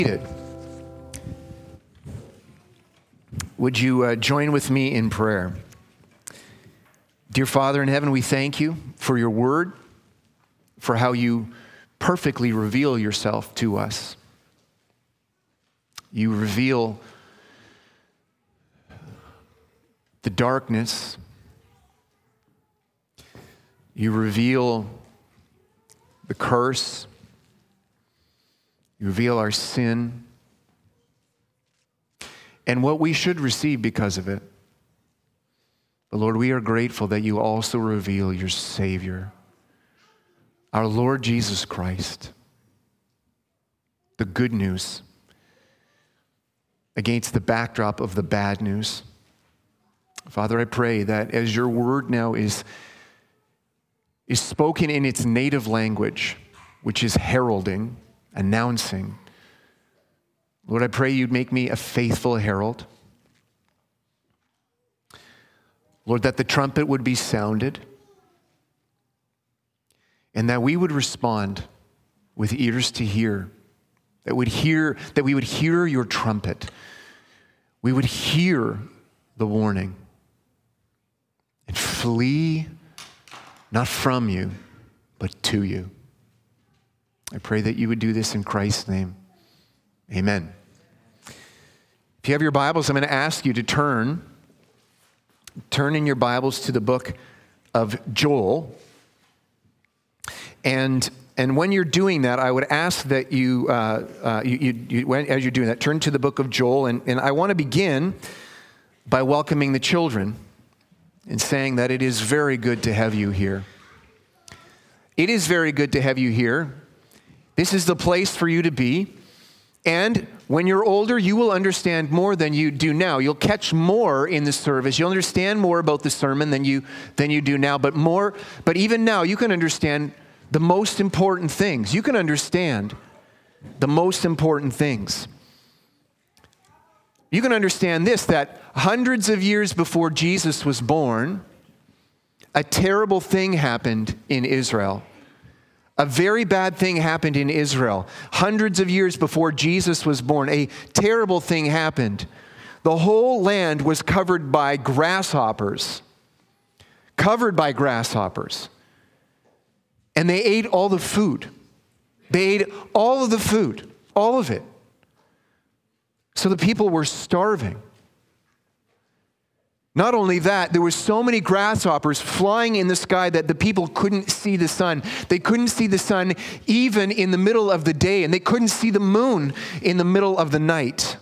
Seated. Would you join with me in prayer? Dear Father in heaven, we thank you for your word, for how you perfectly reveal yourself to us. You reveal the darkness. You reveal the curse. You reveal our sin and what we should receive because of it. But Lord, we are grateful that you also reveal your Savior, our Lord Jesus Christ, the good news against the backdrop of the bad news. Father, I pray that as your word now is spoken in its native language, which is heralding, announcing, Lord, I pray you'd make me a faithful herald. Lord, that the trumpet would be sounded and that we would respond with ears to hear, that we would hear your trumpet. We would hear the warning and flee not from you, but to you. I pray that you would do this in Christ's name. Amen. If you have your Bibles, I'm going to ask you to turn in your Bibles to the book of Joel. And when you're doing that, I would ask that as you're doing that, turn to the book of Joel. And I want to begin by welcoming the children and saying that it is very good to have you here. It is very good to have you here. This is the place for you to be. And when you're older, you will understand more than you do now. You'll catch more in the service. You'll understand more about the sermon than you do now. But even now, you can understand the most important things. You can understand the most important things. You can understand this, that hundreds of years before Jesus was born, a terrible thing happened in Israel. A very bad thing happened in Israel. Hundreds of years before Jesus was born, a terrible thing happened. The whole land was covered by grasshoppers. Covered by grasshoppers. And they ate all the food. They ate all of the food. All of it. So the people were starving. Not only that, there were so many grasshoppers flying in the sky that the people couldn't see the sun. They couldn't see the sun even in the middle of the day, and they couldn't see the moon in the middle of the night.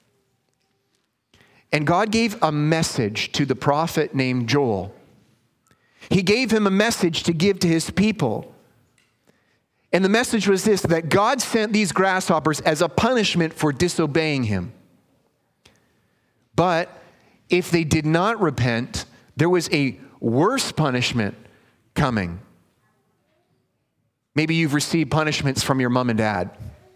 And God gave a message to the prophet named Joel. He gave him a message to give to his people. And the message was this, that God sent these grasshoppers as a punishment for disobeying him. But if they did not repent, there was a worse punishment coming. Maybe you've received punishments from your mom and dad.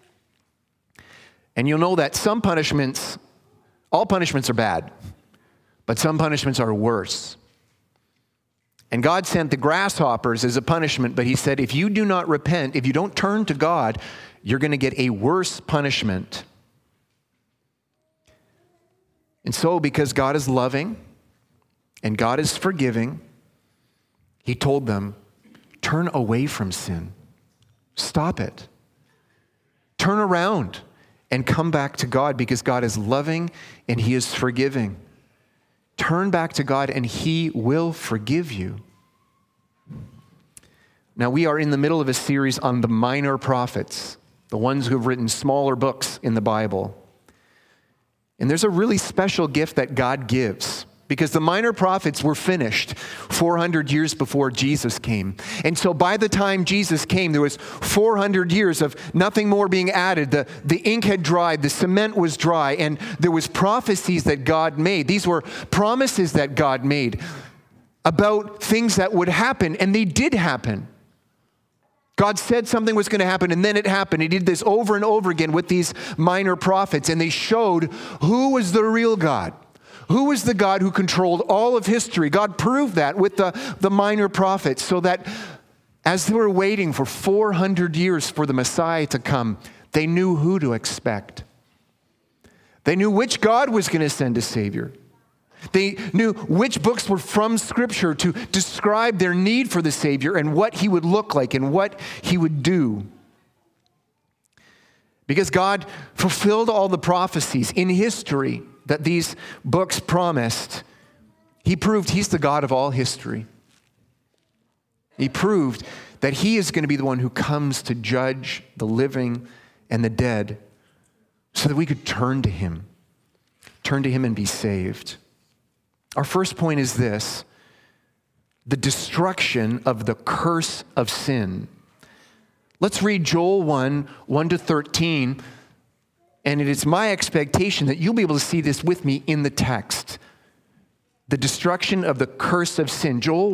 And you'll know that all punishments are bad, but some punishments are worse. And God sent the grasshoppers as a punishment, but he said, if you do not repent, if you don't turn to God, you're going to get a worse punishment. And so, because God is loving and God is forgiving, he told them, turn away from sin. Stop it. Turn around and come back to God because God is loving and he is forgiving. Turn back to God and he will forgive you. Now, we are in the middle of a series on the minor prophets, the ones who have written smaller books in the Bible. And there's a really special gift that God gives because the minor prophets were finished 400 years before Jesus came. And so by the time Jesus came, there was 400 years of nothing more being added. The ink had dried, the cement was dry, and there was prophecies that God made. These were promises that God made about things that would happen, and they did happen. God said something was going to happen, and then it happened. He did this over and over again with these minor prophets, and they showed who was the real God. Who was the God who controlled all of history? God proved that with the minor prophets, so that as they were waiting for 400 years for the Messiah to come, They knew who to expect. They knew which God was going to send a Savior. They knew which books were from Scripture to describe their need for the Savior and what he would look like and what he would do. Because God fulfilled all the prophecies in history that these books promised, he proved he's the God of all history. He proved that he is going to be the one who comes to judge the living and the dead so that we could turn to him and be saved. Our first point is this: the destruction of the curse of sin. Let's read Joel 1:1-13, and it is my expectation that you'll be able to see this with me in the text. The destruction of the curse of sin. Joel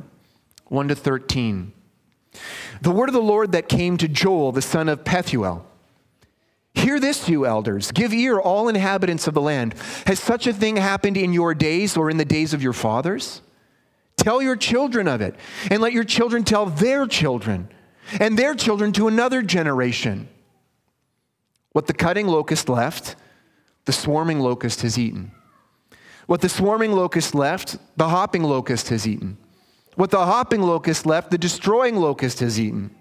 1:1-13. The word of the Lord that came to Joel, the son of Pethuel. Hear this, you elders. Give ear, all inhabitants of the land. Has such a thing happened in your days or in the days of your fathers? Tell your children of it, and let your children tell their children, and their children to another generation. What the cutting locust left, the swarming locust has eaten. What the swarming locust left, the hopping locust has eaten. What the hopping locust left, the destroying locust has eaten.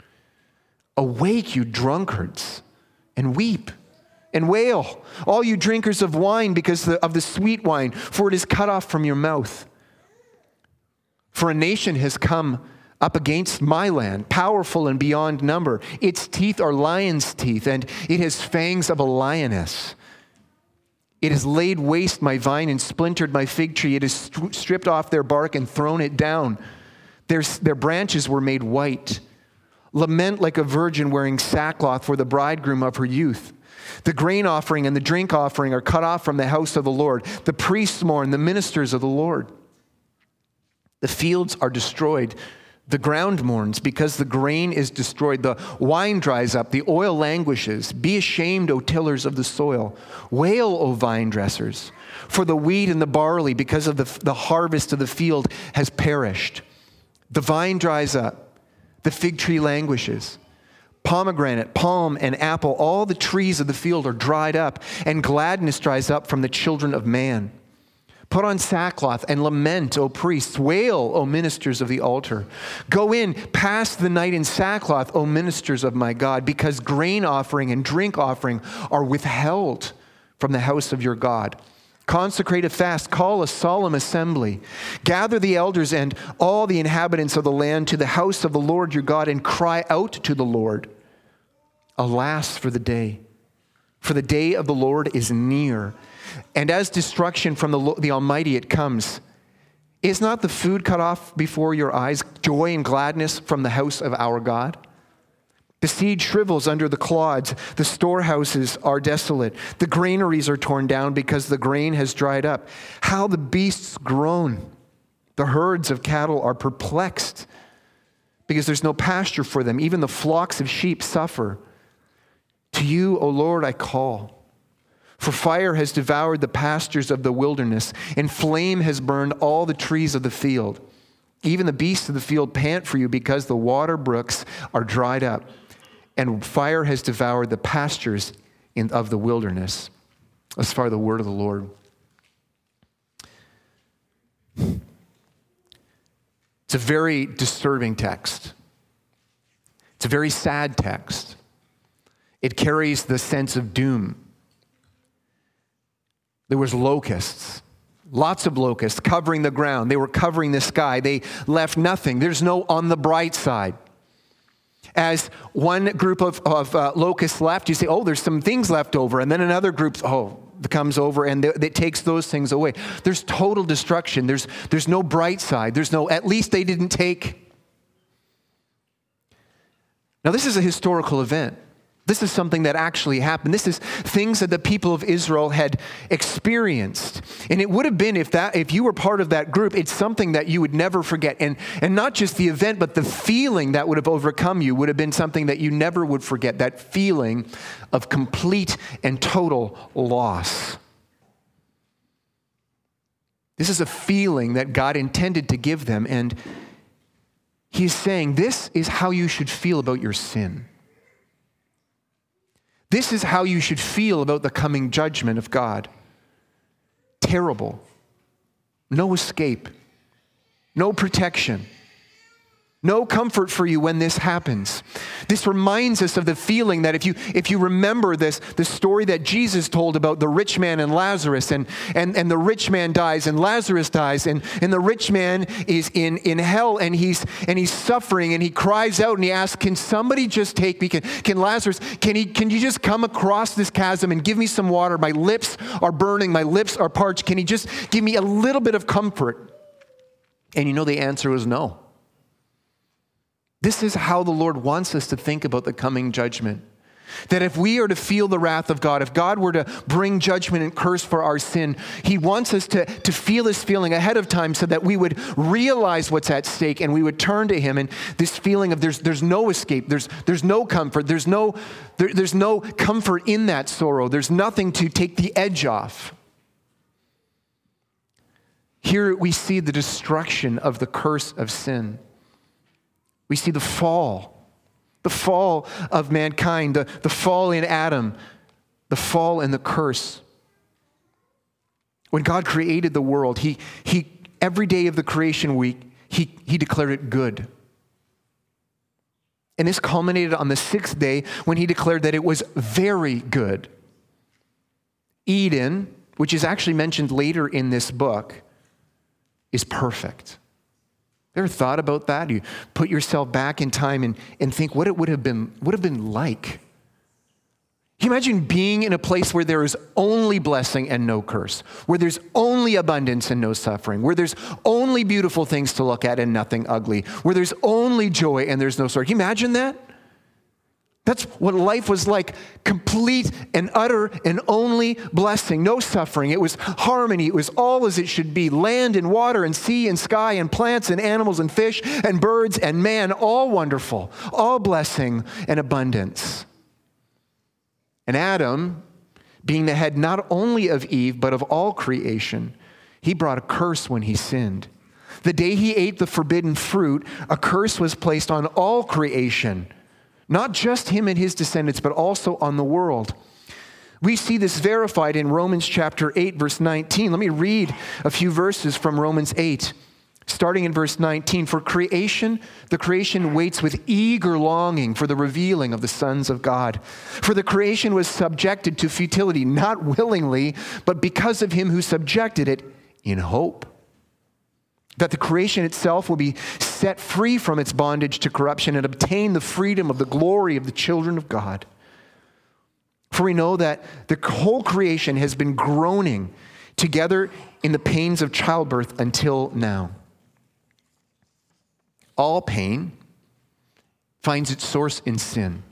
Awake, you drunkards, and weep and wail, all you drinkers of wine, because of the sweet wine, for it is cut off from your mouth. For a nation has come up against my land, powerful and beyond number. Its teeth are lion's teeth, and it has fangs of a lioness. It has laid waste my vine and splintered my fig tree. It has stripped off their bark and thrown it down. Their branches were made white. Lament like a virgin wearing sackcloth for the bridegroom of her youth. The grain offering and the drink offering are cut off from the house of the Lord. The priests mourn, the ministers of the Lord. The fields are destroyed. The ground mourns because the grain is destroyed. The wine dries up. The oil languishes. Be ashamed, O tillers of the soil. Wail, O vine dressers. For the wheat and the barley, because of the harvest of the field, has perished. The vine dries up. The fig tree languishes. Pomegranate, palm, and apple, all the trees of the field are dried up, and gladness dries up from the children of man. Put on sackcloth and lament, O priests. Wail, O ministers of the altar. Go in, pass the night in sackcloth, O ministers of my God, because grain offering and drink offering are withheld from the house of your God. Consecrate a fast, call a solemn assembly. Gather the elders and all the inhabitants of the land to the house of the Lord your God, and cry out to the Lord. Alas for the day of the Lord is near, and as destruction from the Almighty it comes. Is not the food cut off before your eyes, joy and gladness from the house of our God? The seed shrivels under the clods. The storehouses are desolate. The granaries are torn down because the grain has dried up. How the beasts groan. The herds of cattle are perplexed because there's no pasture for them. Even the flocks of sheep suffer. To you, O Lord, I call. For fire has devoured the pastures of the wilderness, and flame has burned all the trees of the field. Even the beasts of the field pant for you because the water brooks are dried up, and fire has devoured the pastures of the wilderness. As far as the word of the Lord. It's a very disturbing text. It's a very sad text. It carries the sense of doom. There was locusts, lots of locusts covering the ground. They were covering the sky. They left nothing. There's no on the bright side. As one group of locusts left, you say, oh, there's some things left over. And then another group, comes over and it takes those things away. There's total destruction. There's no bright side. At least they didn't take. Now, this is a historical event. This is something that actually happened. This is things that the people of Israel had experienced. And it would have been, if you were part of that group, it's something that you would never forget. And not just the event, but the feeling that would have overcome you would have been something that you never would forget. That feeling of complete and total loss. This is a feeling that God intended to give them. And he's saying, this is how you should feel about your sin. This is how you should feel about the coming judgment of God. Terrible. No escape. No protection. No comfort for you when this happens. This reminds us of the feeling that if you remember the story that Jesus told about the rich man and Lazarus, and the rich man dies and Lazarus dies, and the rich man is in hell and he's suffering, and he cries out and he asks, can somebody just take me? Can Lazarus, can you just come across this chasm and give me some water? My lips are burning, my lips are parched. Can he just give me a little bit of comfort? And you know the answer was no. This is how the Lord wants us to think about the coming judgment. That if we are to feel the wrath of God, if God were to bring judgment and curse for our sin, he wants us to feel this feeling ahead of time so that we would realize what's at stake and we would turn to him. And this feeling of there's no escape, there's no comfort, there's no comfort in that sorrow. There's nothing to take the edge off. Here we see the destruction of the curse of sin. We see the fall of mankind, the fall in Adam, the fall and the curse. When God created the world, he every day of the creation week, he declared it good. And this culminated on the sixth day when he declared that it was very good. Eden, which is actually mentioned later in this book, is perfect. Ever thought about that? You put yourself back in time and think what it would have been like. Can you imagine being in a place where there is only blessing and no curse, where there's only abundance and no suffering, where there's only beautiful things to look at and nothing ugly, where there's only joy and there's no sorrow? Can you imagine that? That's what life was like, complete and utter and only blessing, no suffering. It was harmony. It was all as it should be. Land and water and sea and sky and plants and animals and fish and birds and man, all wonderful, all blessing and abundance. And Adam, being the head not only of Eve, but of all creation, he brought a curse when he sinned. The day he ate the forbidden fruit, a curse was placed on all creation. Not just him and his descendants, but also on the world. We see this verified in Romans chapter 8, verse 19. Let me read a few verses from Romans 8, starting in verse 19. For the creation waits with eager longing for the revealing of the sons of God. For the creation was subjected to futility, not willingly, but because of him who subjected it in hope. That the creation itself will be set free from its bondage to corruption and obtain the freedom of the glory of the children of God. For we know that the whole creation has been groaning together in the pains of childbirth until now. All pain finds its source in sin.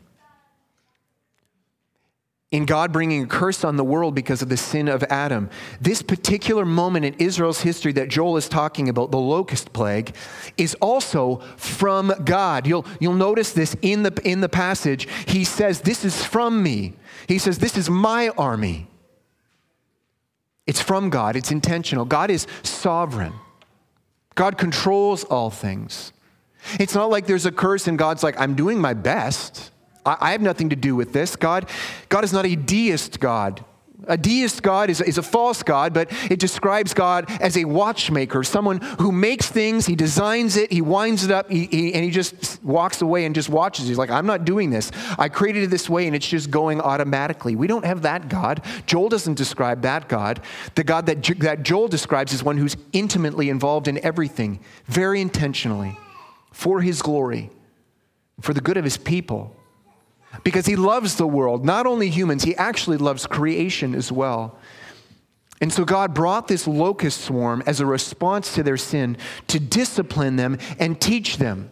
In God bringing a curse on the world because of the sin of Adam. This particular moment in Israel's history that Joel is talking about, the locust plague, is also from God. You'll notice this in the passage. He says, this is from me. He says, this is my army. It's from God. It's intentional. God is sovereign. God controls all things. It's not like there's a curse and God's like, I'm doing my best. I have nothing to do with this. God is not a deist God. A deist God is a false God, but it describes God as a watchmaker, someone who makes things, he designs it, he winds it up, and he just walks away and just watches. He's like, I'm not doing this. I created it this way, and it's just going automatically. We don't have that God. Joel doesn't describe that God. The God that Joel describes is one who's intimately involved in everything, very intentionally, for his glory, for the good of his people. Because he loves the world, not only humans, he actually loves creation as well. And so God brought this locust swarm as a response to their sin to discipline them and teach them.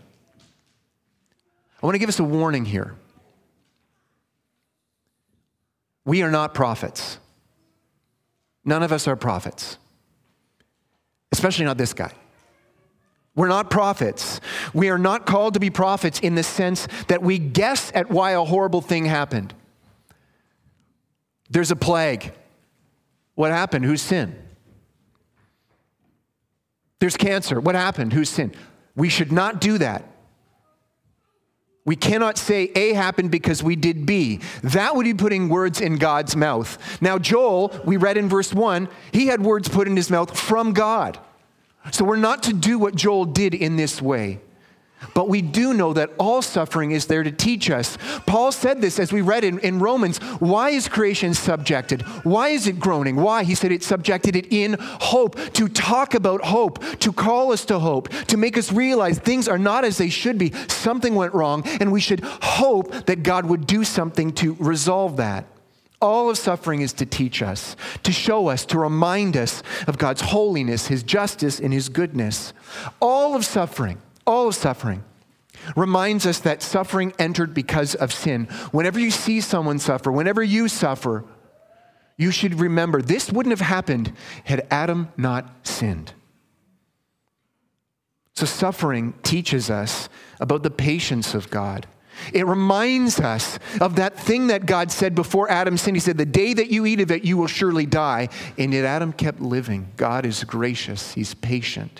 I want to give us a warning here. We are not prophets. None of us are prophets, especially not this guy. We're not prophets. We are not called to be prophets in the sense that we guess at why a horrible thing happened. There's a plague. What happened? Whose sin? There's cancer. What happened? Whose sin? We should not do that. We cannot say A happened because we did B. That would be putting words in God's mouth. Now, Joel, we read in verse 1, he had words put in his mouth from God. So we're not to do what Joel did in this way. But we do know that all suffering is there to teach us. Paul said this as we read in Romans. Why is creation subjected? Why is it groaning? Why? He said it subjected it in hope, to talk about hope, to call us to hope, to make us realize things are not as they should be. Something went wrong, and we should hope that God would do something to resolve that. All of suffering is to teach us, to show us, to remind us of God's holiness, his justice, and his goodness. All of suffering reminds us that suffering entered because of sin. Whenever you see someone suffer, whenever you suffer, you should remember this wouldn't have happened had Adam not sinned. So suffering teaches us about the patience of God. It reminds us of that thing that God said before Adam sinned. He said, the day that you eat of it, you will surely die. And yet Adam kept living. God is gracious. He's patient.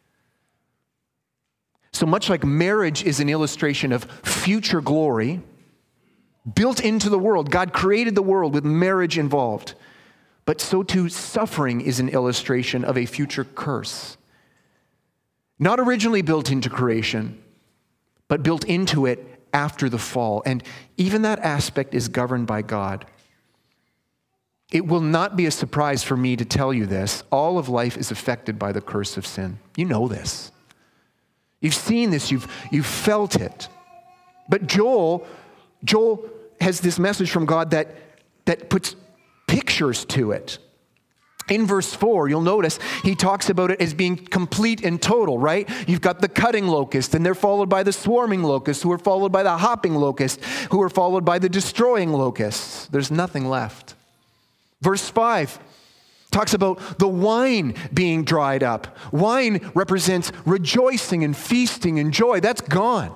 So much like marriage is an illustration of future glory built into the world. God created the world with marriage involved. But so too, suffering is an illustration of a future curse. Not originally built into creation, but built into it after the fall. And even that aspect is governed by God. It will not be a surprise for me to tell you this. All of life is affected by the curse of sin. You know this. You've seen this, you've felt it. But Joel has this message from God that puts pictures to it. In verse 4, you'll notice he talks about it as being complete and total, right? You've got the cutting locust, and they're followed by the swarming locust, who are followed by the hopping locust, who are followed by the destroying locusts. There's nothing left. Verse 5 talks about the wine being dried up. Wine represents rejoicing and feasting and joy. That's gone.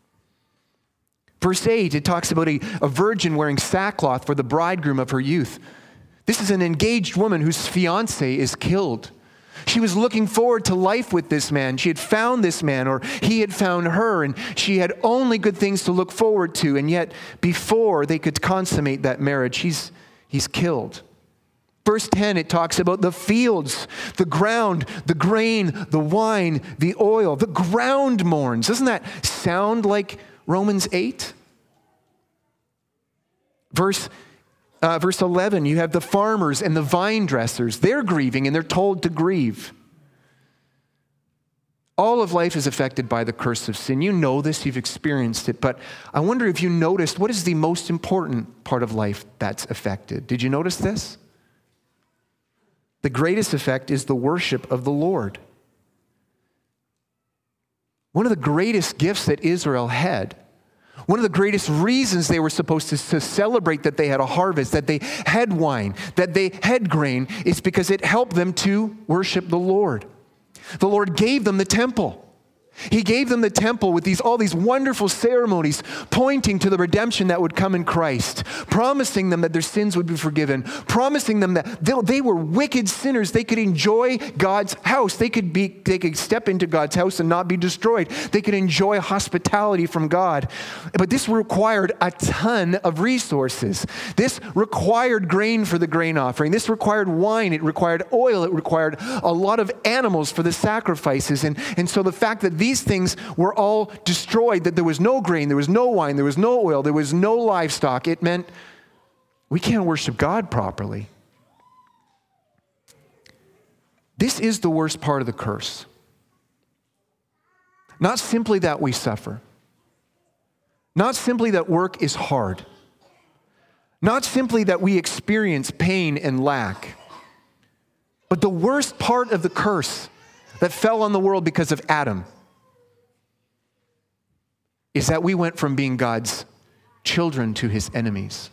Verse 8, it talks about a virgin wearing sackcloth for the bridegroom of her youth. This is an engaged woman whose fiancé is killed. She was looking forward to life with this man. She had found this man, or he had found her, and she had only good things to look forward to. And yet, before they could consummate that marriage, he's killed. Verse 10, it talks about the fields, the ground, the grain, the wine, the oil. The ground mourns. Doesn't that sound like Romans 8? Verse 11, you have the farmers and the vine dressers. They're grieving, and they're told to grieve. All of life is affected by the curse of sin. You know this, you've experienced it, but I wonder if you noticed what is the most important part of life that's affected. Did you notice this? The greatest effect is the worship of the Lord. One of the greatest gifts that Israel had, one of the greatest reasons they were supposed to celebrate that they had a harvest, that they had wine, that they had grain, is because it helped them to worship the Lord. The Lord gave them the temple. He gave them the temple with all these wonderful ceremonies pointing to the redemption that would come in Christ, promising them that their sins would be forgiven, promising them that they were wicked sinners. They could enjoy God's house. They could step into God's house and not be destroyed. They could enjoy hospitality from God. But this required a ton of resources. This required grain for the grain offering. This required wine. It required oil. It required a lot of animals for the sacrifices. And so the fact that these things were all destroyed, that there was no grain, there was no wine, there was no oil, there was no livestock. It meant we can't worship God properly. This is the worst part of the curse. Not simply that we suffer. Not simply that work is hard. Not simply that we experience pain and lack. But the worst part of the curse that fell on the world because of Adam is that we went from being God's children to his enemies.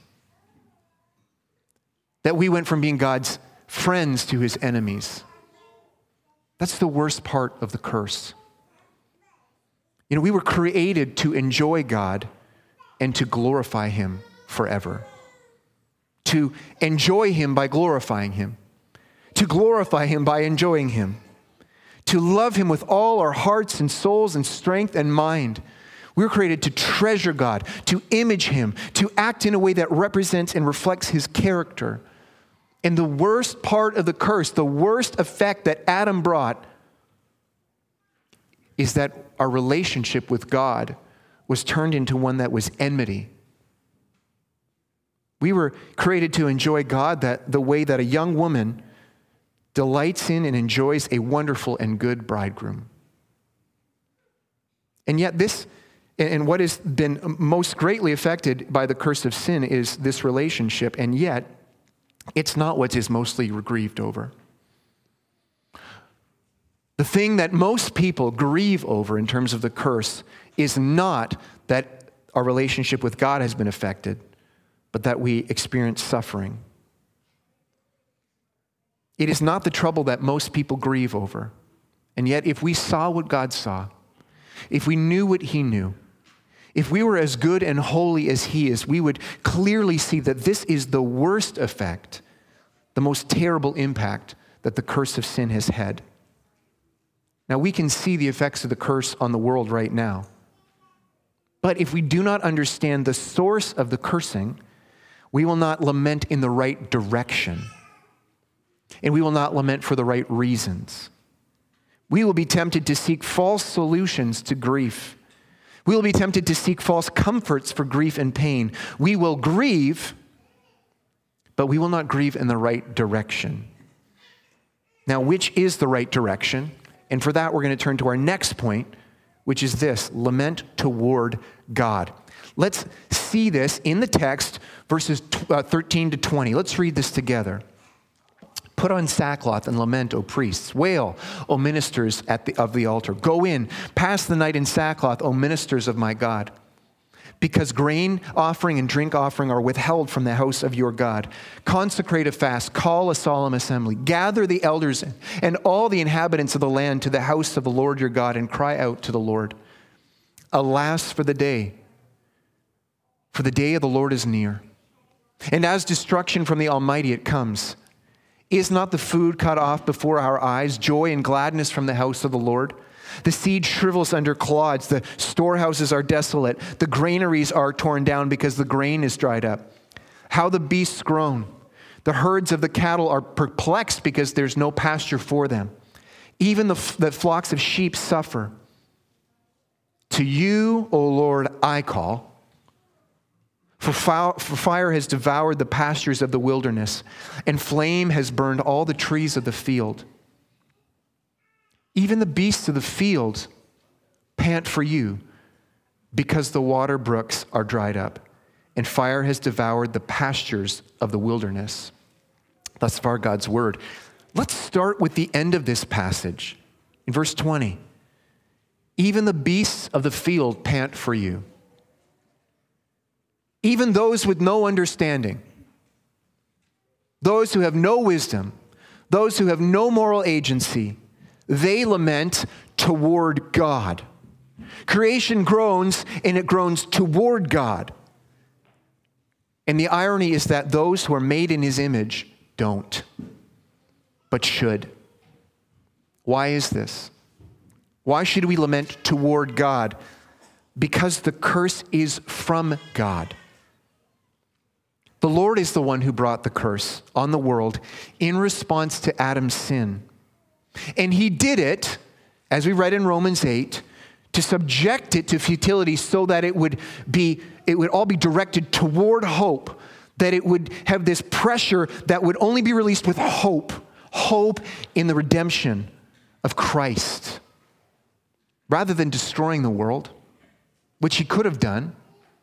That we went from being God's friends to his enemies. That's the worst part of the curse. You know, we were created to enjoy God and to glorify him forever. To enjoy him by glorifying him. To glorify him by enjoying him. To love him with all our hearts and souls and strength and mind. We're created to treasure God, to image him, to act in a way that represents and reflects his character. And the worst part of the curse, the worst effect that Adam brought, is that our relationship with God was turned into one that was enmity. We were created to enjoy God the way that a young woman delights in and enjoys a wonderful and good bridegroom. And yet what has been most greatly affected by the curse of sin is this relationship, and yet it's not what is mostly grieved over. The thing that most people grieve over in terms of the curse is not that our relationship with God has been affected, but that we experience suffering. It is not the trouble that most people grieve over. And yet, if we saw what God saw, if we knew what he knew, if we were as good and holy as he is, we would clearly see that this is the worst effect, the most terrible impact that the curse of sin has had. Now, we can see the effects of the curse on the world right now. But if we do not understand the source of the cursing, we will not lament in the right direction. And we will not lament for the right reasons. We will be tempted to seek false solutions to grief. We will be tempted to seek false comforts for grief and pain. We will grieve, but we will not grieve in the right direction. Now, which is the right direction? And for that, we're going to turn to our next point, which is this: lament toward God. Let's see this in the text, verses 13 to 20. Let's read this together. Put on sackcloth and lament, O priests. Wail, O ministers of the altar. Go in, pass the night in sackcloth, O ministers of my God. Because grain offering and drink offering are withheld from the house of your God. Consecrate a fast, call a solemn assembly. Gather the elders and all the inhabitants of the land to the house of the Lord your God, and cry out to the Lord. Alas for the day of the Lord is near. And as destruction from the Almighty it comes. Is not the food cut off before our eyes, joy and gladness from the house of the Lord? The seed shrivels under clods, the storehouses are desolate, the granaries are torn down because the grain is dried up. How the beasts groan. The herds of the cattle are perplexed because there's no pasture for them. Even the flocks of sheep suffer. To you, O Lord, I call. For fire has devoured the pastures of the wilderness, and flame has burned all the trees of the field. Even the beasts of the field pant for you, because the water brooks are dried up, and fire has devoured the pastures of the wilderness. Thus far, God's word. Let's start with the end of this passage. In verse 20, even the beasts of the field pant for you. Even those with no understanding, those who have no wisdom, those who have no moral agency, they lament toward God. Creation groans, and it groans toward God. And the irony is that those who are made in his image don't, but should. Why is this? Why should we lament toward God? Because the curse is from God. The Lord is the one who brought the curse on the world in response to Adam's sin. And he did it, as we read in Romans 8, to subject it to futility so that it would all be directed toward hope, that it would have this pressure that would only be released with hope in the redemption of Christ, rather than destroying the world, which he could have done.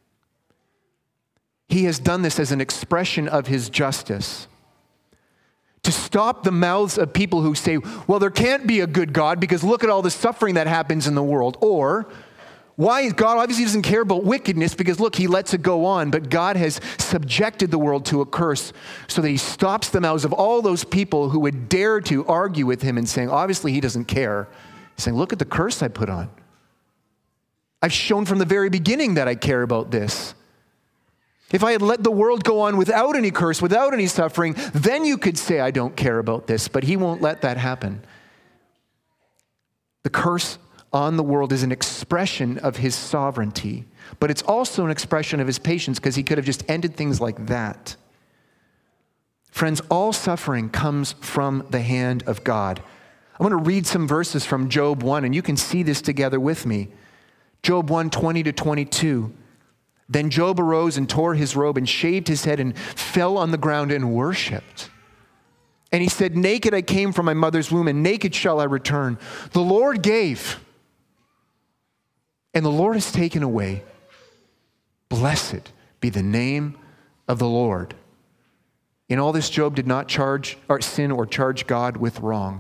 He has done this as an expression of his justice. To stop the mouths of people who say, well, there can't be a good God because look at all the suffering that happens in the world. Or, why God obviously doesn't care about wickedness because look, he lets it go on. But God has subjected the world to a curse so that he stops the mouths of all those people who would dare to argue with him and saying, obviously he doesn't care. He's saying, look at the curse I put on. I've shown from the very beginning that I care about this. If I had let the world go on without any curse, without any suffering, then you could say I don't care about this, but he won't let that happen. The curse on the world is an expression of his sovereignty, but it's also an expression of his patience because he could have just ended things like that. Friends, all suffering comes from the hand of God. I want to read some verses from Job 1, and you can see this together with me. Job 1, 20-22. Then Job arose and tore his robe and shaved his head and fell on the ground and worshiped. And he said, naked I came from my mother's womb, and naked shall I return. The Lord gave, and the Lord has taken away. Blessed be the name of the Lord. In all this, Job did not sin or charge God with wrong.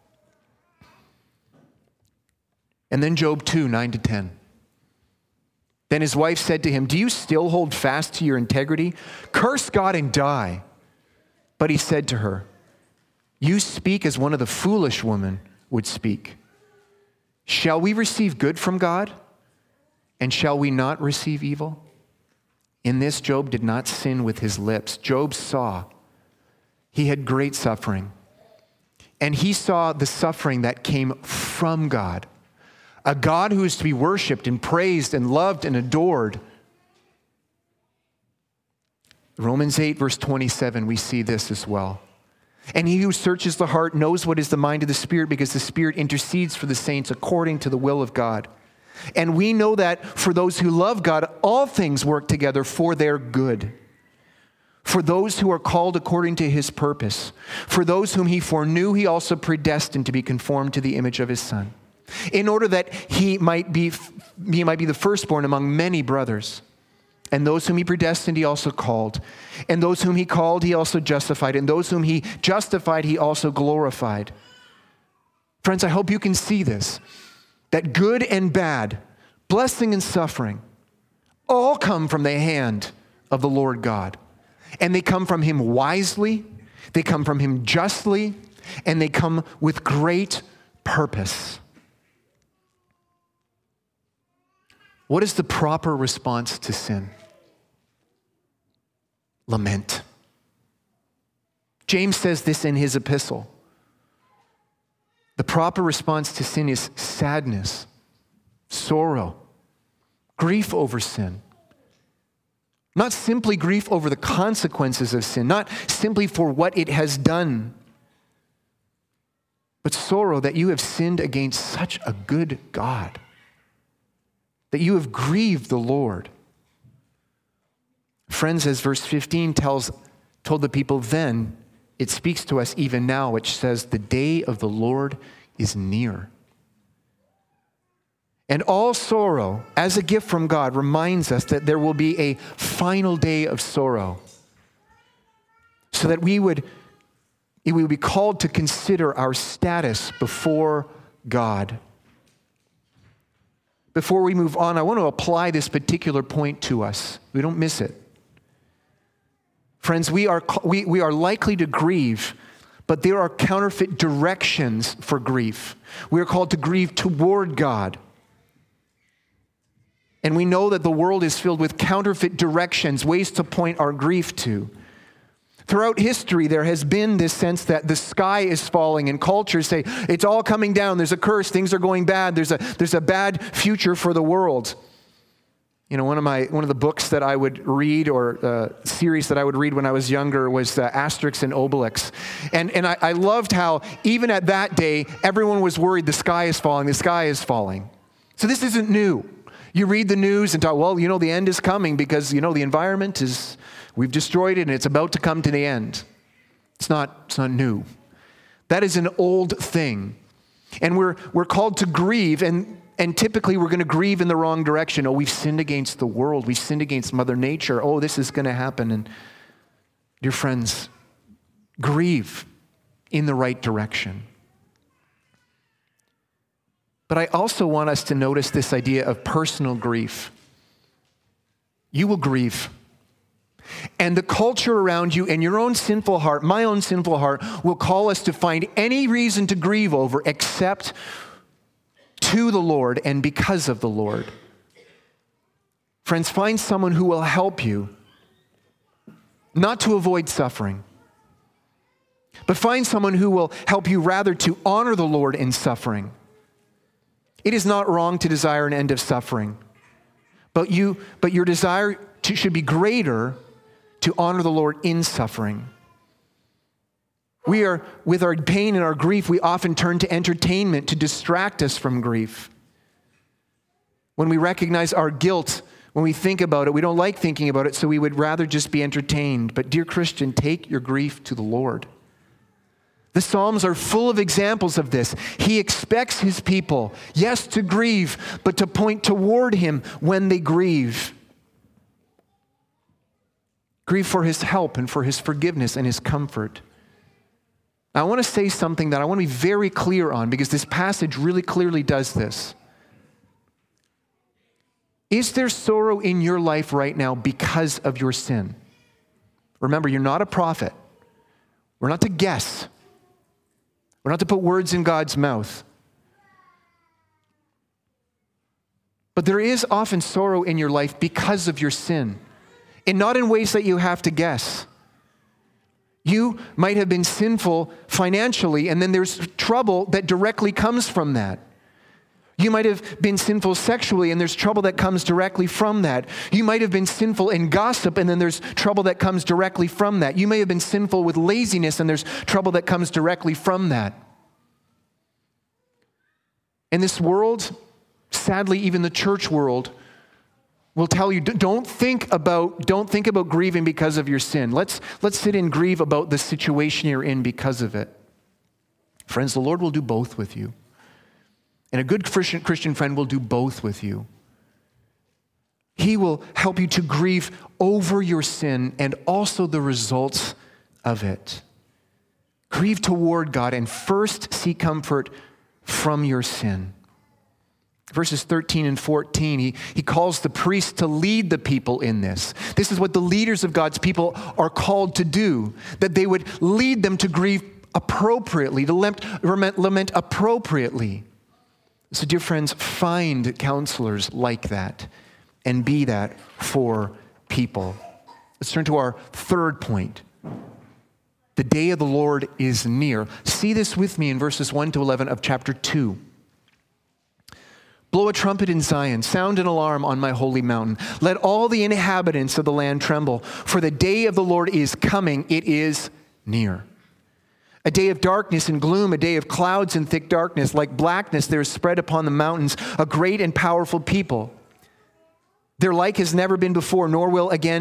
And then Job 2, 9-10. Then his wife said to him, do you still hold fast to your integrity? Curse God and die. But he said to her, you speak as one of the foolish women would speak. Shall we receive good from God? And shall we not receive evil? In this, Job did not sin with his lips. Job saw. He had great suffering. And he saw the suffering that came from God. A God who is to be worshiped and praised and loved and adored. Romans 8, verse 27, we see this as well. And he who searches the heart knows what is the mind of the Spirit, because the Spirit intercedes for the saints according to the will of God. And we know that for those who love God, all things work together for their good. For those who are called according to his purpose. For those whom he foreknew, he also predestined to be conformed to the image of his Son, in order that he might be the firstborn among many brothers. And those whom he predestined, he also called. And those whom he called, he also justified. And those whom he justified, he also glorified. Friends, I hope you can see this, that good and bad, blessing and suffering, all come from the hand of the Lord God. And they come from him wisely, they come from him justly, and they come with great purpose. What is the proper response to sin? Lament. James says this in his epistle. The proper response to sin is sadness, sorrow, grief over sin. Not simply grief over the consequences of sin, not simply for what it has done, but sorrow that you have sinned against such a good God, that you have grieved the Lord. Friends, as verse 15 told the people then, it speaks to us even now, which says, the day of the Lord is near. And all sorrow, as a gift from God, reminds us that there will be a final day of sorrow, so that we would be called to consider our status before God. Before we move on, I want to apply this particular point to us. We don't miss it. Friends, we are likely to grieve, but there are counterfeit directions for grief. We are called to grieve toward God. And we know that the world is filled with counterfeit directions, ways to point our grief to. Throughout history, there has been this sense that the sky is falling, and cultures say, it's all coming down, there's a curse, things are going bad, there's a bad future for the world. You know, one of the books that I would read, or series that I would read when I was younger, was Asterix and Obelix. And I loved how, even at that day, everyone was worried the sky is falling, the sky is falling. So this isn't new. You read the news and talk, well, the end is coming because, the environment we've destroyed it and it's about to come to the end. It's not new. That is an old thing. And we're called to grieve, and typically we're going to grieve in the wrong direction. Oh, we've sinned against the world. We've sinned against Mother Nature. Oh, this is going to happen. And dear friends, grieve in the right direction. But I also want us to notice this idea of personal grief. You will grieve. And the culture around you and your own sinful heart, my own sinful heart, will call us to find any reason to grieve over except to the Lord and because of the Lord. Friends, find someone who will help you, not to avoid suffering, but find someone who will help you rather to honor the Lord in suffering. It is not wrong to desire an end of suffering, but your desire should be greater to honor the Lord in suffering. With our pain and our grief, we often turn to entertainment to distract us from grief. When we recognize our guilt, when we think about it, we don't like thinking about it, so we would rather just be entertained. But dear Christian, take your grief to the Lord. The Psalms are full of examples of this. He expects his people, yes, to grieve, but to point toward him when they grieve. Grieve for his help and for his forgiveness and his comfort. Now, I want to say something that I want to be very clear on, because this passage really clearly does this. Is there sorrow in your life right now because of your sin? Remember, you're not a prophet. We're not to guess. We're not to put words in God's mouth. But there is often sorrow in your life because of your sin, and not in ways that you have to guess. You might have been sinful financially, and then there's trouble that directly comes from that. You might have been sinful sexually, and there's trouble that comes directly from that. You might have been sinful in gossip, and then there's trouble that comes directly from that. You may have been sinful with laziness, and there's trouble that comes directly from that. In this world, sadly, even the church world will tell you, don't think about grieving because of your sin. Let's sit and grieve about the situation you're in because of it. Friends, the Lord will do both with you. And a good Christian friend will do both with you. He will help you to grieve over your sin and also the results of it. Grieve toward God and first seek comfort from your sin. Verses 13 and 14, he calls the priests to lead the people in this. This is what the leaders of God's people are called to do, that they would lead them to grieve appropriately, to lament appropriately. So, dear friends, find counselors like that and be that for people. Let's turn to our third point. The day of the Lord is near. See this with me in verses 1 to 11 of chapter 2. Blow a trumpet in Zion, sound an alarm on my holy mountain. Let all the inhabitants of the land tremble, for the day of the Lord is coming, it is near. A day of darkness and gloom, a day of clouds and thick darkness, like blackness there is spread upon the mountains, a great and powerful people. Their like has never been before, nor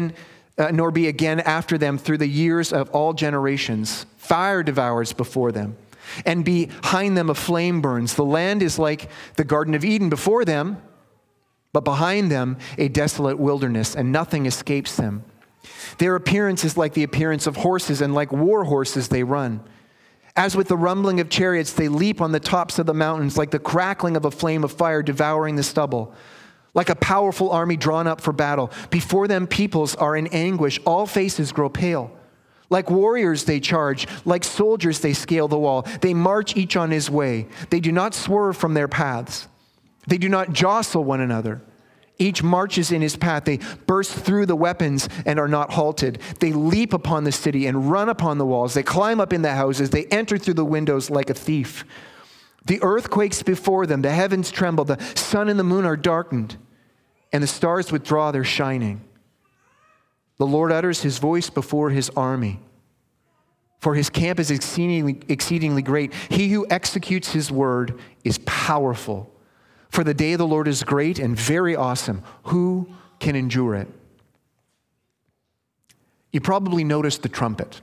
be again after them through the years of all generations. Fire devours before them, and behind them a flame burns. The land is like the Garden of Eden before them, but behind them a desolate wilderness, and nothing escapes them. Their appearance is like the appearance of horses, and like war horses they run. As with the rumbling of chariots, they leap on the tops of the mountains, like the crackling of a flame of fire devouring the stubble. Like a powerful army drawn up for battle. Before them peoples are in anguish, all faces grow pale. Like warriors they charge, like soldiers they scale the wall. They march each on his way. They do not swerve from their paths. They do not jostle one another. Each marches in his path. They burst through the weapons and are not halted. They leap upon the city and run upon the walls. They climb up in the houses. They enter through the windows like a thief. The earth quakes before them. The heavens tremble. The sun and the moon are darkened, and the stars withdraw their shining. The Lord utters his voice before his army, for his camp is exceedingly great. He who executes his word is powerful. For the day of the Lord is great and very awesome. Who can endure it? You probably noticed the trumpet.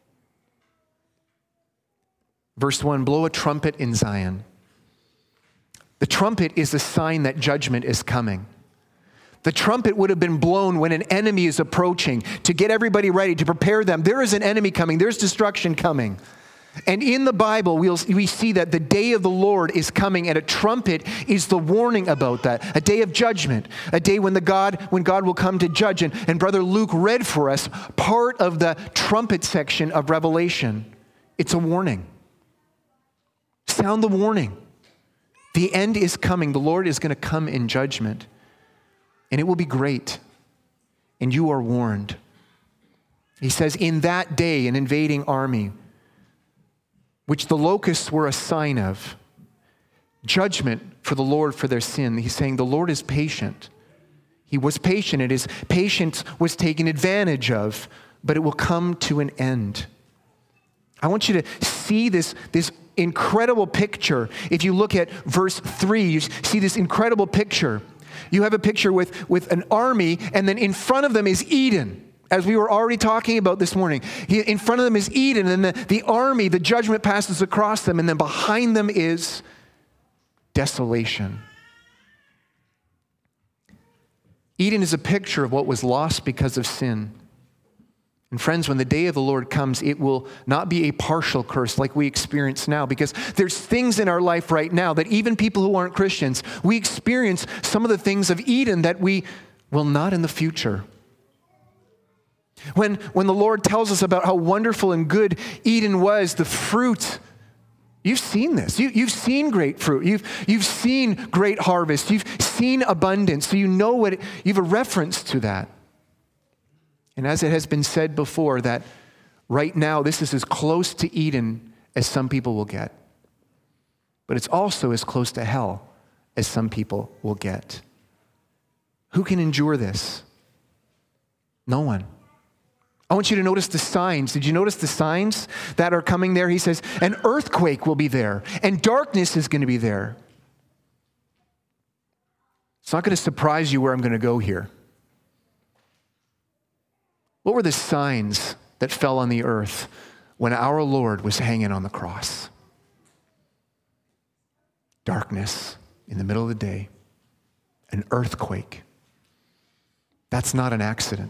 Verse 1, blow a trumpet in Zion. The trumpet is a sign that judgment is coming. The trumpet would have been blown when an enemy is approaching to get everybody ready, to prepare them. There is an enemy coming. There's destruction coming. And in the Bible, we see that the day of the Lord is coming, and a trumpet is the warning about that. A day of judgment, a day when God will come to judge. And Brother Luke read for us part of the trumpet section of Revelation. It's a warning. Sound the warning. The end is coming. The Lord is going to come in judgment. And it will be great. And you are warned. He says, in that day, an invading army, which the locusts were a sign of, judgment for the Lord for their sin. He's saying the Lord is patient. He was patient, and his patience was taken advantage of, but it will come to an end. I want you to see this incredible picture. If you look at verse 3, you see this incredible picture. You have a picture with an army, and then in front of them is Eden, as we were already talking about this morning. In front of them is Eden, and the army, the judgment passes across them, and then behind them is desolation. Eden is a picture of what was lost because of sin. And friends, when the day of the Lord comes, it will not be a partial curse like we experience now, because there's things in our life right now that even people who aren't Christians, we experience some of the things of Eden that we will not in the future. When the Lord tells us about how wonderful and good Eden was, the fruit, you've seen this. You've seen great fruit. You've seen great harvest. You've seen abundance. So you know you have a reference to that. And as it has been said before, that right now this is as close to Eden as some people will get. But it's also as close to hell as some people will get. Who can endure this? No one. I want you to notice the signs. Did you notice the signs that are coming there? He says, an earthquake will be there, and darkness is going to be there. It's not going to surprise you where I'm going to go here. What were the signs that fell on the earth when our Lord was hanging on the cross? Darkness in the middle of the day, an earthquake. That's not an accident.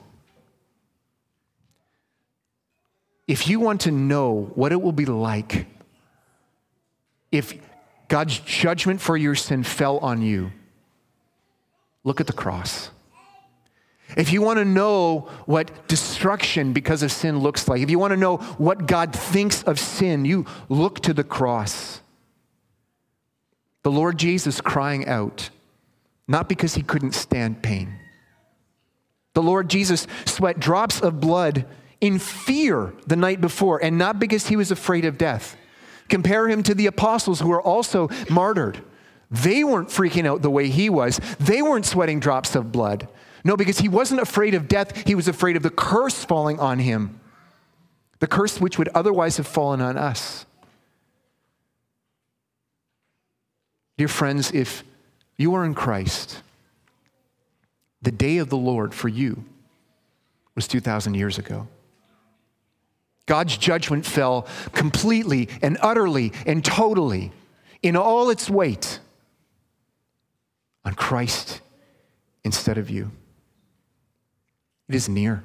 If you want to know what it will be like if God's judgment for your sin fell on you, look at the cross. If you want to know what destruction because of sin looks like, if you want to know what God thinks of sin, you look to the cross. The Lord Jesus crying out, not because he couldn't stand pain. The Lord Jesus sweat drops of blood in fear the night before, and not because he was afraid of death. Compare him to the apostles who were also martyred. They weren't freaking out the way he was. They weren't sweating drops of blood. No, because he wasn't afraid of death. He was afraid of the curse falling on him. The curse which would otherwise have fallen on us. Dear friends, if you are in Christ, the day of the Lord for you was 2,000 years ago. God's judgment fell completely and utterly and totally in all its weight on Christ instead of you. It is near.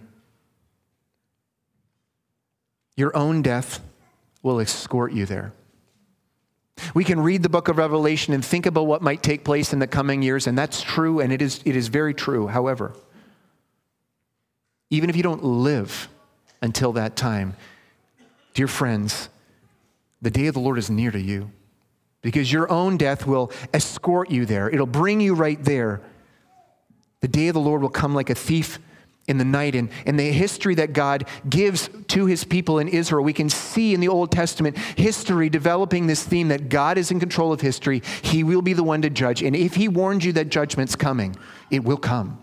Your own death will escort you there. We can read the book of Revelation and think about what might take place in the coming years, and that's true, and it is very true. However, even if you don't live until that time, dear friends, the day of the Lord is near to you, because your own death will escort you there. It'll bring you right there. The day of the Lord will come like a thief in the night. And the history that God gives to his people in Israel, we can see in the Old Testament history developing this theme that God is in control of history. He will be the one to judge. And if he warned you that judgment's coming, it will come.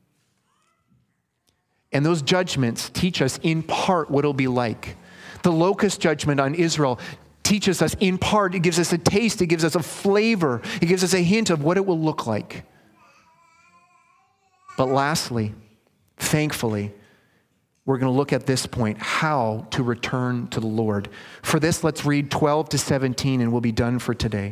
And those judgments teach us in part what it'll be like. The locust judgment on Israel teaches us in part, it gives us a taste, it gives us a flavor, it gives us a hint of what it will look like. But lastly, thankfully, we're going to look at this point, how to return to the Lord. For this, let's read 12 to 17 and we'll be done for today.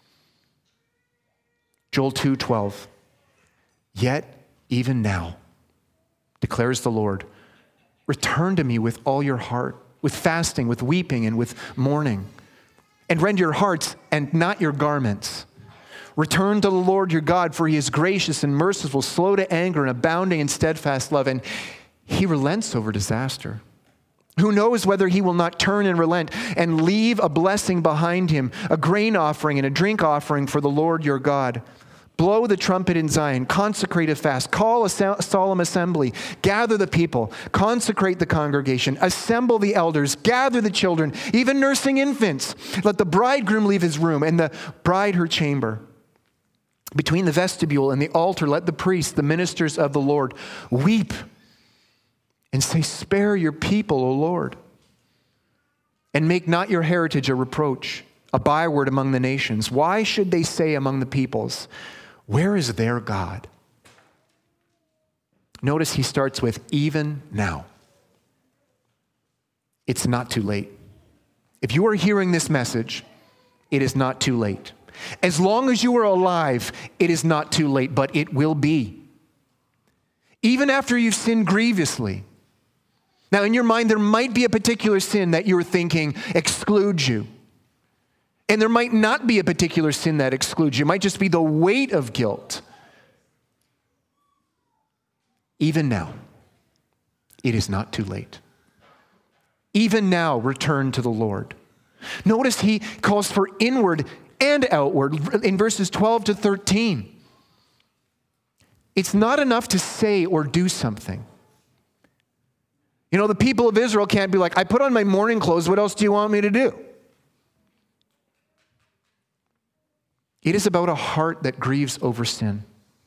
Joel 2:12. Yet, even now, declares the Lord, return to me with all your heart, with fasting, with weeping, and with mourning, and rend your hearts and not your garments. Return to the Lord your God, for he is gracious and merciful, slow to anger and abounding in steadfast love, and he relents over disaster. Who knows whether he will not turn and relent and leave a blessing behind him, a grain offering and a drink offering for the Lord your God. blow the trumpet in Zion, consecrate a fast, call a solemn assembly, gather the people, consecrate the congregation, assemble the elders, gather the children, even nursing infants. Let the bridegroom leave his room and the bride her chamber. Between the vestibule and the altar, let the priests, the ministers of the Lord, weep and say, spare your people, O Lord, and make not your heritage a reproach, a byword among the nations. Why should they say among the peoples, where is their God? Notice he starts with, even now. It's not too late. If you are hearing this message, it is not too late. As long as you are alive, it is not too late, but it will be. Even after you've sinned grievously. Now, in your mind, there might be a particular sin that you're thinking excludes you. And there might not be a particular sin that excludes you. It might just be the weight of guilt. Even now, it is not too late. Even now, return to the Lord. Notice he calls for inward and outward in verses 12 to 13. It's not enough to say or do something. You know, the people of Israel can't be like, I put on my mourning clothes, what else do you want me to do? It is about a heart that grieves over sin.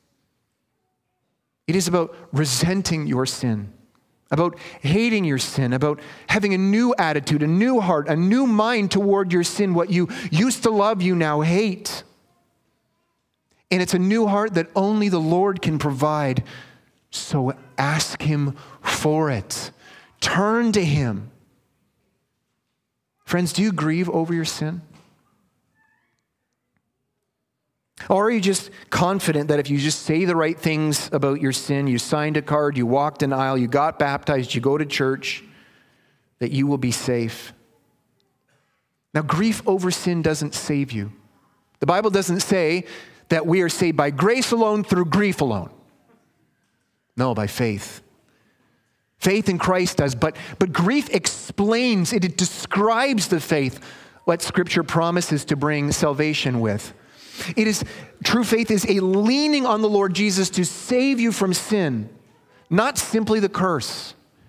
It is about resenting your sin, about hating your sin, about having a new attitude, a new heart, a new mind toward your sin. What you used to love, you now hate. And it's a new heart that only the Lord can provide. So ask him for it. Turn to him. Friends, do you grieve over your sin? Or are you just confident that if you just say the right things about your sin, you signed a card, you walked an aisle, you got baptized, you go to church, that you will be safe? Now, grief over sin doesn't save you. The Bible doesn't say that we are saved by grace alone through grief alone. No, by faith. Faith in Christ does, but grief explains, it describes the faith, what Scripture promises to bring salvation with. True faith is a leaning on the Lord Jesus to save you from sin, not simply the curse.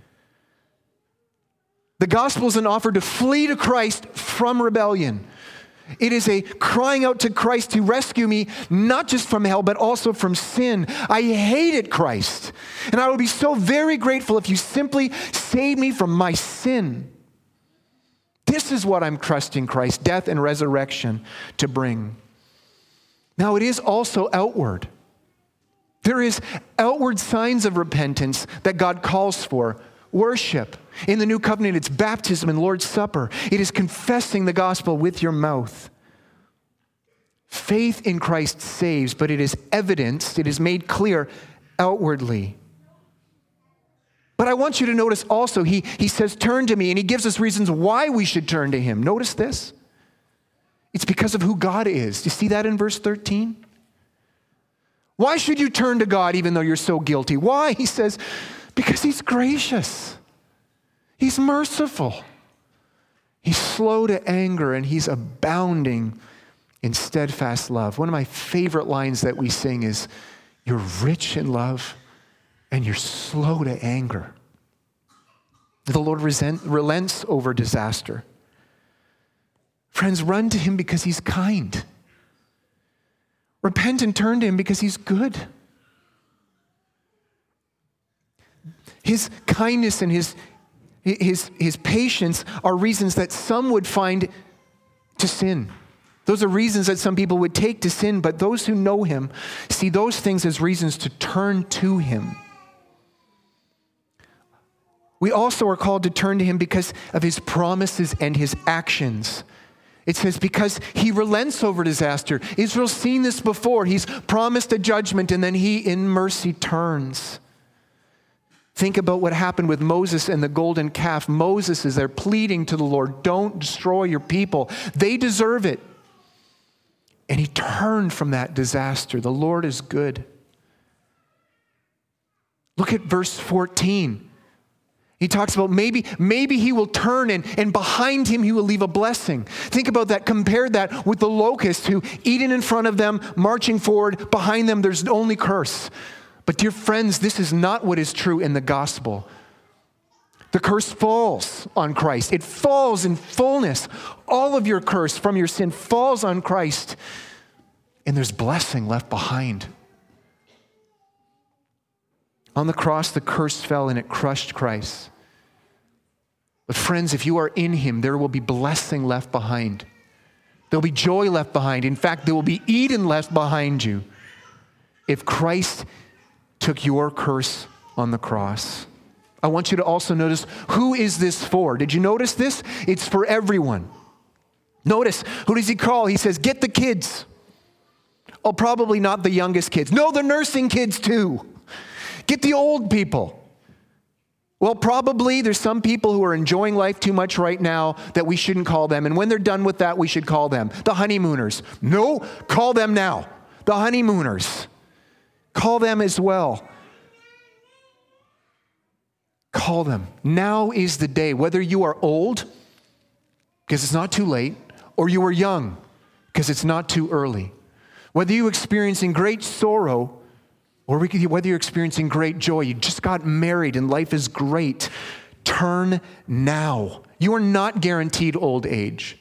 The gospel is an offer to flee to Christ from rebellion. It is a crying out to Christ to rescue me, not just from hell, but also from sin. I hated Christ, and I would be so very grateful if you simply save me from my sin. This is what I'm trusting Christ, death and resurrection, to bring. Now, it is also outward. There is outward signs of repentance that God calls for. Worship. In the New Covenant, it's baptism and Lord's Supper. It is confessing the gospel with your mouth. Faith in Christ saves, but it is evidenced, it is made clear outwardly. But I want you to notice also, he says, turn to me, and he gives us reasons why we should turn to him. Notice this. It's because of who God is. Do you see that in verse 13? Why should you turn to God even though you're so guilty? Why? He says, because he's gracious. He's merciful. He's slow to anger, and he's abounding in steadfast love. One of my favorite lines that we sing is, you're rich in love and you're slow to anger. The Lord relents over disaster. Friends, run to him because he's kind. Repent and turn to him because he's good. His kindness and his patience are reasons that some would find to sin. Those are reasons that some people would take to sin, but those who know him see those things as reasons to turn to him. We also are called to turn to him because of his promises and his actions. It says, because he relents over disaster. Israel's seen this before. He's promised a judgment, and then he in mercy turns. Think about what happened with Moses and the golden calf. Moses is there pleading to the Lord, don't destroy your people. They deserve it. And he turned from that disaster. The Lord is good. Look at verse 14. He talks about maybe he will turn and behind him he will leave a blessing. Think about that. Compare that with the locusts who eating in front of them, marching forward. Behind them there's only curse. But dear friends, this is not what is true in the gospel. The curse falls on Christ. It falls in fullness. All of your curse from your sin falls on Christ. And there's blessing left behind. On the cross, the curse fell and it crushed Christ. But friends, if you are in him, there will be blessing left behind. There will be joy left behind. In fact, there will be Eden left behind you if Christ took your curse on the cross. I want you to also notice, who is this for? Did you notice this? It's for everyone. Notice, who does he call? He says, get the kids. Oh, probably not the youngest kids. No, the nursing kids too. Get the old people. Well, probably there's some people who are enjoying life too much right now that we shouldn't call them. And when they're done with that, we should call them the honeymooners. No, call them now. The honeymooners. Call them as well. Call them. Now is the day, whether you are old, because it's not too late, or you are young, because it's not too early. Whether you're experiencing great sorrow, or whether you're experiencing great joy, you just got married and life is great, turn now. You are not guaranteed old age.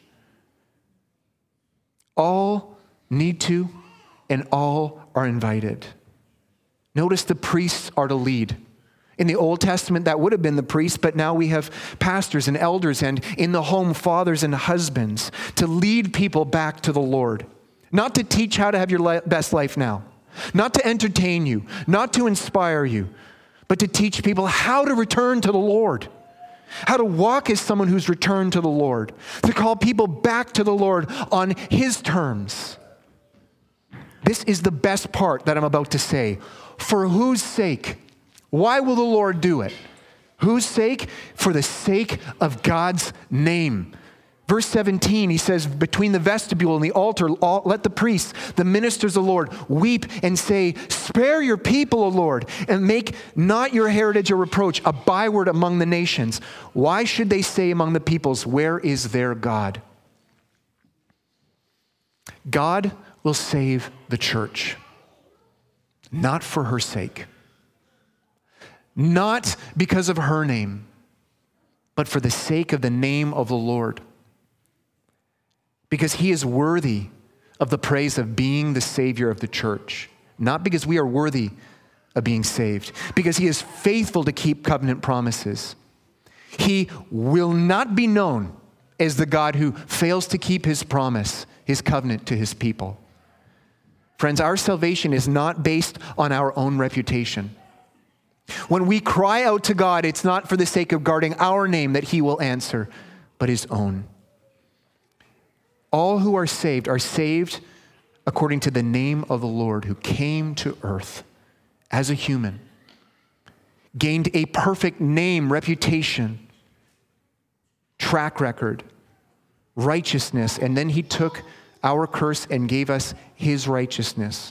All need to, and all are invited. Notice the priests are to lead. In the Old Testament, that would have been the priests, but now we have pastors and elders, and in the home, fathers and husbands, to lead people back to the Lord. Not to teach how to have your best life now. Not to entertain you, not to inspire you, but to teach people how to return to the Lord, how to walk as someone who's returned to the Lord, to call people back to the Lord on his terms. This is the best part that I'm about to say. For whose sake? Why will the Lord do it? Whose sake? For the sake of God's name. Verse 17, he says, between the vestibule and the altar, let the priests, the ministers of the Lord, weep and say, spare your people, O Lord, and make not your heritage a reproach, a byword among the nations. Why should they say among the peoples, where is their God? God will save the church, not for her sake, not because of her name, but for the sake of the name of the Lord. Because he is worthy of the praise of being the Savior of the church. Not because we are worthy of being saved. Because he is faithful to keep covenant promises. He will not be known as the God who fails to keep his promise, his covenant to his people. Friends, our salvation is not based on our own reputation. When we cry out to God, it's not for the sake of guarding our name that he will answer, but his own. All who are saved according to the name of the Lord, who came to earth as a human, gained a perfect name, reputation, track record, righteousness, and then he took our curse and gave us his righteousness.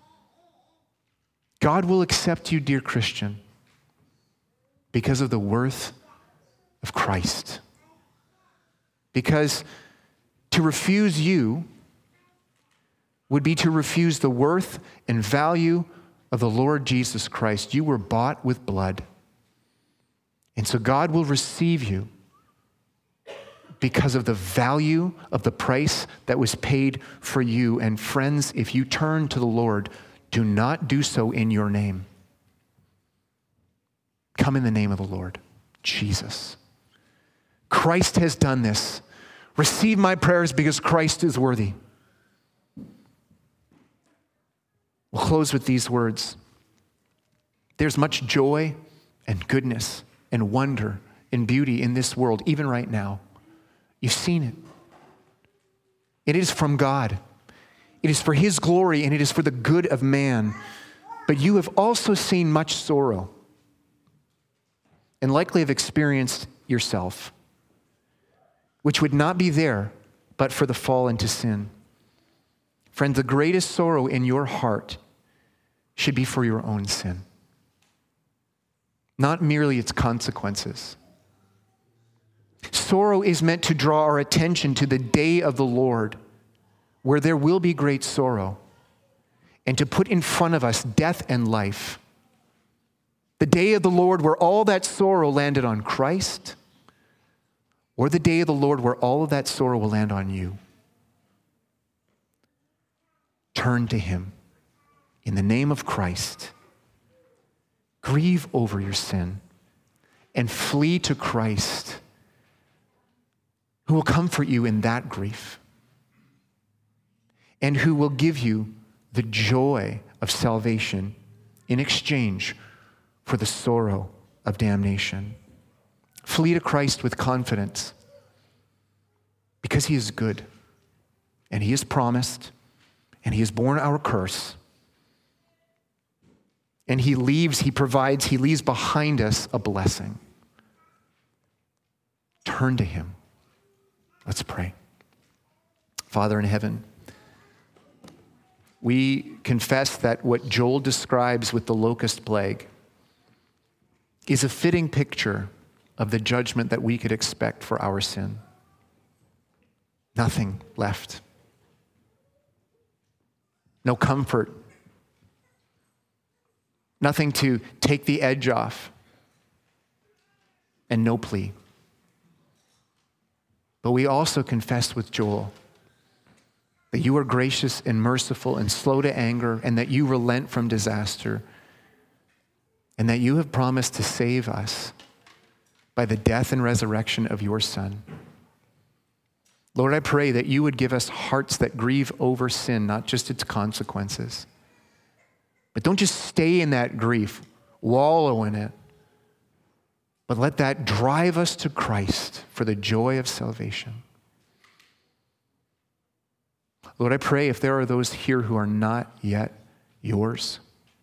God will accept you, dear Christian, because of the worth of Christ. Because to refuse you would be to refuse the worth and value of the Lord Jesus Christ. You were bought with blood. And so God will receive you because of the value of the price that was paid for you. And friends, if you turn to the Lord, do not do so in your name. Come in the name of the Lord, Jesus. Christ has done this. Receive my prayers because Christ is worthy. We'll close with these words. There's much joy and goodness and wonder and beauty in this world, even right now. You've seen it. It is from God. It is for his glory and it is for the good of man. But you have also seen much sorrow and likely have experienced yourself, which would not be there but for the fall into sin. Friend, the greatest sorrow in your heart should be for your own sin. not merely its consequences. Sorrow is meant to draw our attention to the day of the Lord, where there will be great sorrow, and to put in front of us death and life. The day of the Lord where all that sorrow landed on Christ, or the day of the Lord where all of that sorrow will land on you. Turn to him in the name of Christ. Grieve over your sin and flee to Christ, who will comfort you in that grief and who will give you the joy of salvation in exchange for the sorrow of damnation. Flee to Christ with confidence because he is good and he has promised and he has borne our curse. And he provides, he leaves behind us a blessing. Turn to him. Let's pray. Father in heaven, we confess that what Joel describes with the locust plague is a fitting picture of the judgment that we could expect for our sin. Nothing left. No comfort. Nothing to take the edge off. And no plea. But we also confess with Joel that you are gracious and merciful and slow to anger, and that you relent from disaster, and that you have promised to save us by the death and resurrection of your Son. Lord, I pray that you would give us hearts that grieve over sin, not just its consequences. But don't just stay in that grief, wallow in it, but let that drive us to Christ for the joy of salvation. Lord, I pray if there are those here who are not yet yours,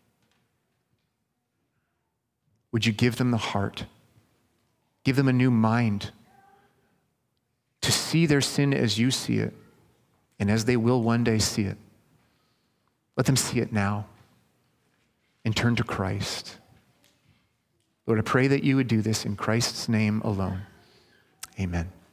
would you give them the heart, give them a new mind to see their sin as you see it and as they will one day see it. Let them see it now and turn to Christ. Lord, I pray that you would do this in Christ's name alone. Amen.